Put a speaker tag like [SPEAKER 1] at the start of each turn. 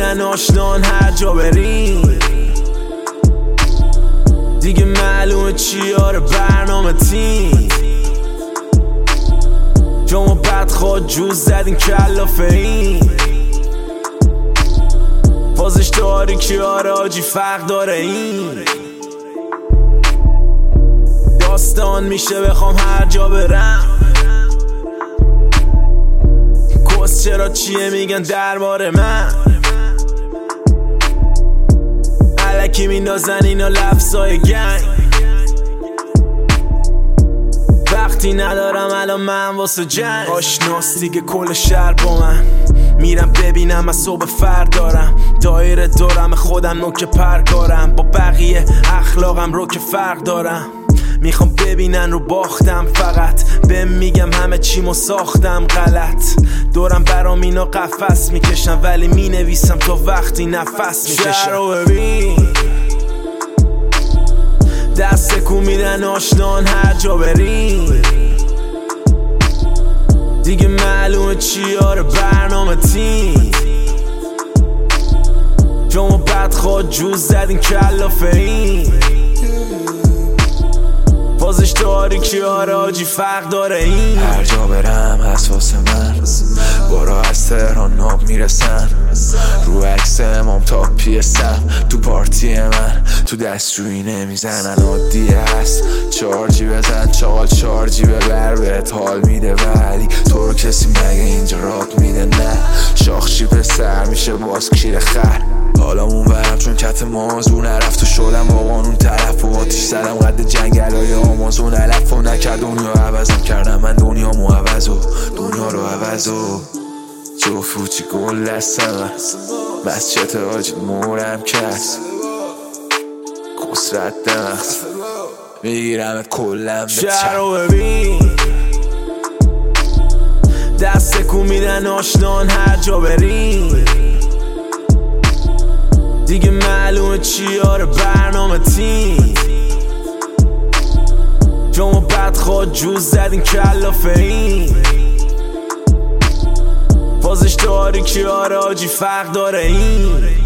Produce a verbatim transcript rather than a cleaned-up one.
[SPEAKER 1] میدن آشنان هر جا بریم، دیگه معلومه چیاره برنامه تیم. جامو بدخواد جوز زدین کلافه این، بازش داری که آره آجی فرق داره این. داستان میشه بخوام هر جا برم، کس چرا چیه میگن درباره من، علکی میندازن اینا لفظای گنگ. وقتی ندارم الان من واسه جنگ، آشناست دیگه کل شهر با من. میرم ببینم از صبح فرد دارم، دایره دارم خودم نوک پرکارم، با بقیه اخلاقم رو که فرق دارم. میخوام ببینن رو باختم، فقط بهم میگم همه چیمو ساختم غلط. دورم برام اینا قفس میکشم، ولی مینویسم تا وقتی نفس میکشم. شهر رو ببین، دست کو میدن آشنان هر جا بریم، دیگه معلومه چیاره برنامه تیم. جامو بدخواد جوز زدین کلافه این، بازش داری که آره آجی فرق داره این.
[SPEAKER 2] هر جا برم هست واسه من، بارا از تهران ناب میرسن، رو عکس امام تا پیسم. تو پارتی من تو دستشویی نمیزنن، عادیه هست چارجی بزن چاقال چارجی ببر بهت حال میده، ولی تو رو کسی مگه اینجا راب میده؟ نه شاخشی پسر میشه باز کیر خر. حالا اون برم چون کت مازون نرفت و شدم با قانون طرف و آتیش زدم قد جنگلای آمازون علف و نکرد دنیا عوضم کردم من دنیا مو عوض و دنیا رو عوض و جو فوچی گل دستم مسجد آجی مورم کس کس ردم میگیرمت کلم به
[SPEAKER 1] شهر رو ببین، دست کو میدن آشنان هر جا بریم، دیگه معلومه چیاره برنامه تیم. جامو بدخواد جوز زدین کلافه این، بازش داری که آره آجی فرق داره این.